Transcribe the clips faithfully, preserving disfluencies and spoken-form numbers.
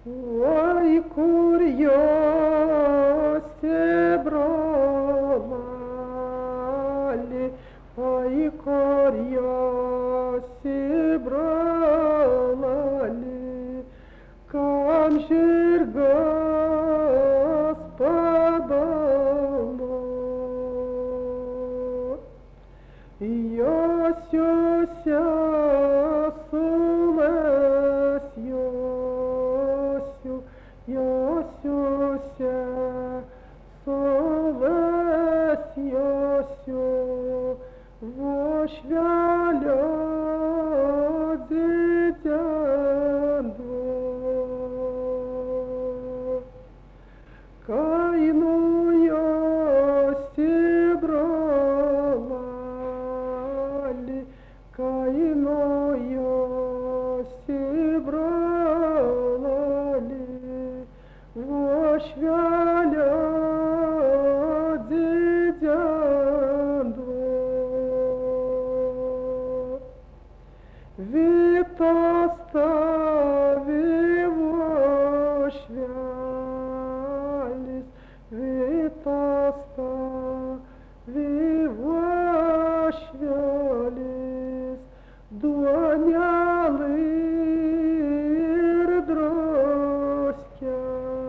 Oi, kur josi, broleli, oi, kur josi, broleli, kam žirgas padalo. Josiu sesules, Josiu, Josiu sesules, Josiu, vošvelio dzidzendu. Kainu josi, broleli, kainu josi, broleli, vošvelio dzidzendu. Vitas tavi vošvelis, Vitas tavi vošvelis, duonelė ir druska,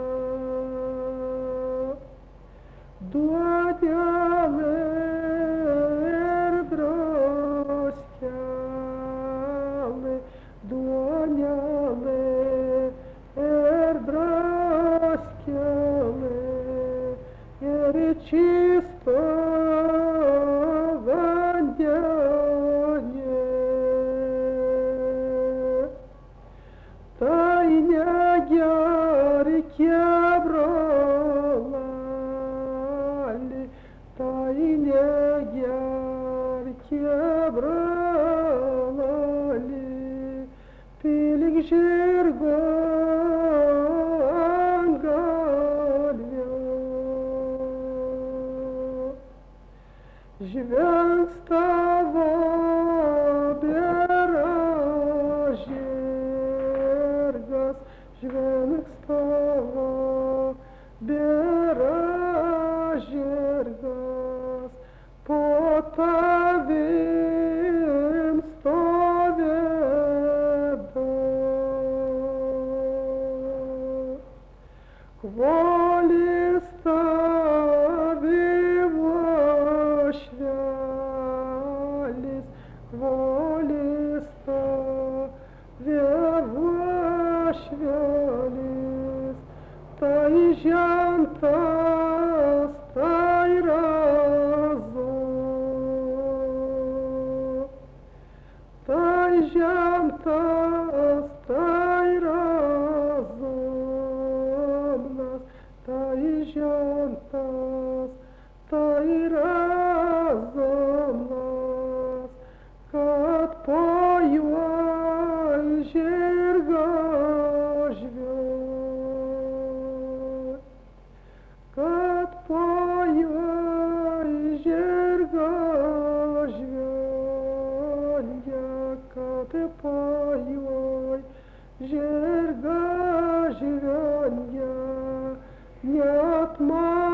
duonelė ir druska, duonelė ir druska, ir čisto vandenė. Tai negerkė, broleli, tai negerkė, broleli, pilik žirgo ant galvio. Žvengs tavo bėra žirgas, žvengs tavo bėra žirgas, po tavim stovėda. Kvolis tavi vošvelis, kvolis tavi vošvelis, tai žentas, tai razas, tai žentas, tai razas, tai žentas, tai razas, kad po juo žirgas žvejoja, kad po juo žirgas žvejoja, kad po juo žirgas žvejoja, net man